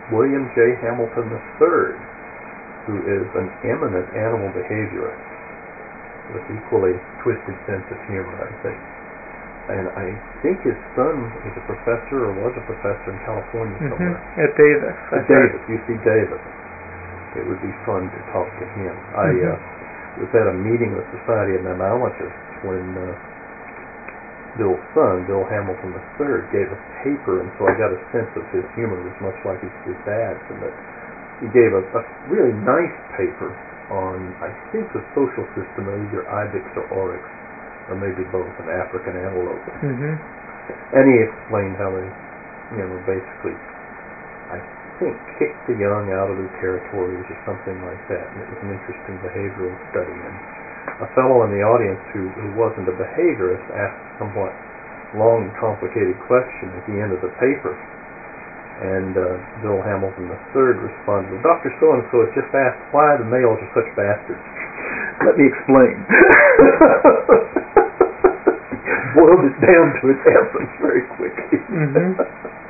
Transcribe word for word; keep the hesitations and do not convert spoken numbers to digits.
William J. Hamilton the third, who is an eminent animal behaviorist with equally twisted sense of humor, I think. And I think his son is a professor or was a professor in California somewhere. Mm-hmm. At Davis. At Davis, U C Davis. It would be fun to talk to him. Mm-hmm. I uh, was at a meeting with Society of Mammalogists when uh, Bill's son, Bill Hamilton the third, gave a paper, and so I got a sense of his humor was much like his, his dad's, and that he gave a, a really nice paper on, I think, the social system of either ibex or oryx, or maybe both, an African antelope. Mm-hmm. And he explained how they, you know, basically, I think, kicked the young out of their territories or something like that. And it was an interesting behavioral study. And a fellow in the audience who, who wasn't a behaviorist asked a somewhat long and complicated question at the end of the paper. And uh, Bill Hamilton the third responded, well, Doctor So-and-so has just asked why the males are such bastards. Let me explain. Boiled it down to its essence very quickly. Mm-hmm.